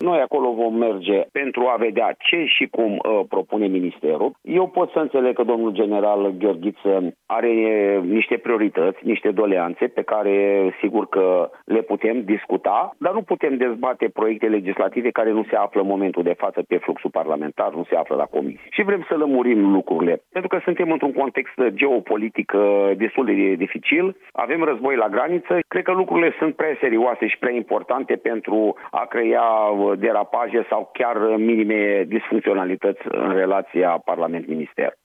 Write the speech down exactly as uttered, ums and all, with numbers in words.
noi acolo vom merge pentru a vedea ce și cum uh, propune ministerul. Eu pot să înțeleg că domnul general Gheorghiță are niște priorități, niște doleanțe pe care sigur că le putem discuta, dar nu putem dezbate proiecte legislative care nu se află în momentul de față pe fluxul parlamentar, nu se află la comisie. Și vrem să lămurim lucrurile, pentru că suntem într-un context geopolitic destul de dificil, avem război la graniță, cred că lucrurile sunt prea serioase și prea importante pentru a crea derapaje sau chiar minime disfuncționalități în relația Parlament-Minister.